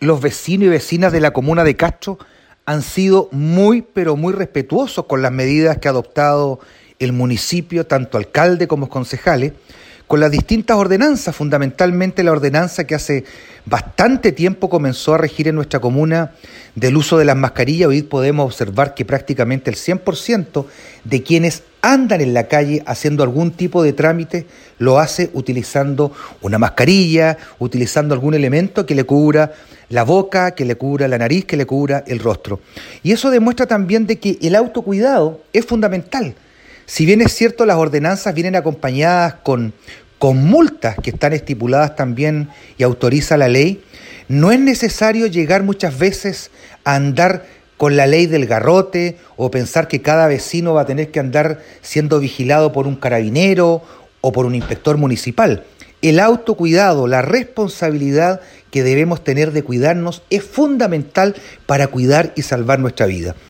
los vecinos y vecinas de la comuna de Castro han sido muy, pero muy respetuosos con las medidas que ha adoptado el municipio, tanto alcalde como concejales, con las distintas ordenanzas, fundamentalmente la ordenanza que hace bastante tiempo comenzó a regir en nuestra comuna del uso de las mascarillas. Hoy podemos observar que prácticamente el 100% de quienes andan en la calle haciendo algún tipo de trámite lo hace utilizando una mascarilla, utilizando algún elemento que le cubra la boca, que le cubra la nariz, que le cubra el rostro. Y eso demuestra también de que el autocuidado es fundamental. Si bien es cierto, las ordenanzas vienen acompañadas con multas que están estipuladas también y autoriza la ley, no es necesario llegar muchas veces a andar con la ley del garrote o pensar que cada vecino va a tener que andar siendo vigilado por un carabinero o por un inspector municipal. El autocuidado, la responsabilidad que debemos tener de cuidarnos es fundamental para cuidar y salvar nuestra vida.